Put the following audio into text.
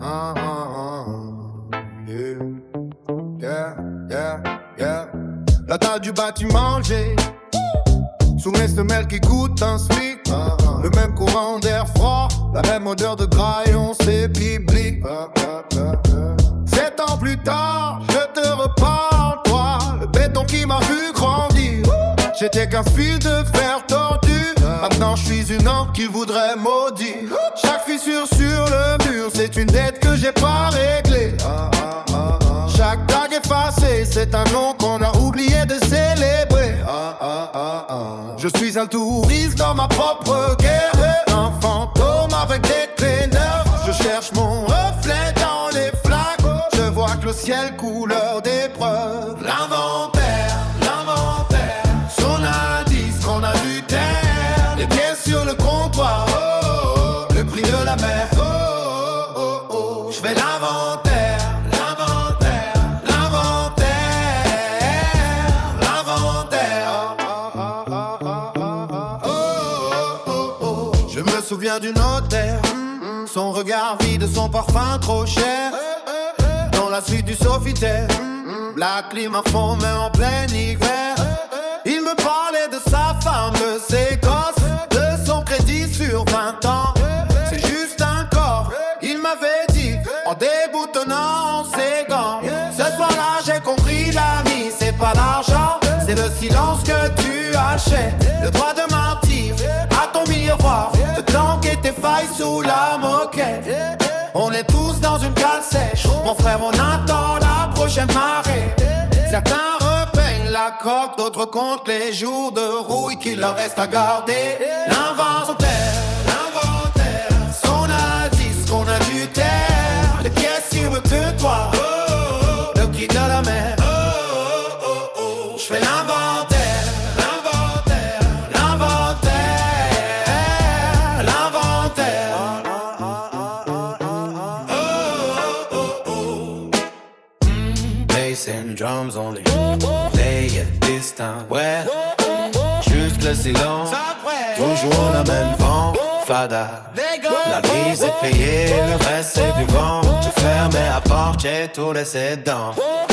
La dalle du bâtiment, j'ai sous mes semelles qui goûtent un slick. Le même courant d'air froid, la même odeur de graillon, c'est biblique. 7 ans plus tard, je te reparle, toi, le béton qui m'a vu grandir. J'étais qu'un fil de fer tordu, maintenant je suis une encre qui voudrait maudire. Chaque fissure sur le mur, c'est une dette que j'ai pas réglée. Chaque tag effacé, c'est un nom qu'on a oublié de célébrer. Je suis un touriste dans ma propre guerre, un fantôme avec des clés neuves. Je cherche mon reflet dans les flaques, je vois que le ciel couleur d'épreuve. L'inventaire, son indice qu'on a dû taire. Les pieds sur le comptoir, le prix de la mer. Je fais l'inventaire. Je me souviens du notaire, son regard vide, son parfum trop cher. Dans la suite du Sofitel, la clim à fond mais en plein hiver. Il me parlait de sa femme, de ses gosses, de son crédit sur 20 ans. C'est juste un corps, il m'avait dit, en déboutonnant ses gants. Ce soir-là j'ai compris l'ami, c'est pas l'argent, c'est le silence que tu achètes. Le droit de mentir à ton miroir, de planquer tes failles sous la moquette. On est tous dans une cale sèche, mon frère, on attend la prochaine marée. Certains repeignent la coque, d'autres comptent les jours de rouille qu'il leur reste à garder. L'inventaire, son indice qu'on a dû taire. Les pièces sur le trottoir, le qui de la mer. Je fais l'inventaire. And drums only play at this time. Ouais, juste le silence, toujours la même vent. Fada, la bise est payée, le reste c'est du vent. J'ai fermé la porte, j'ai tout laissé dedans.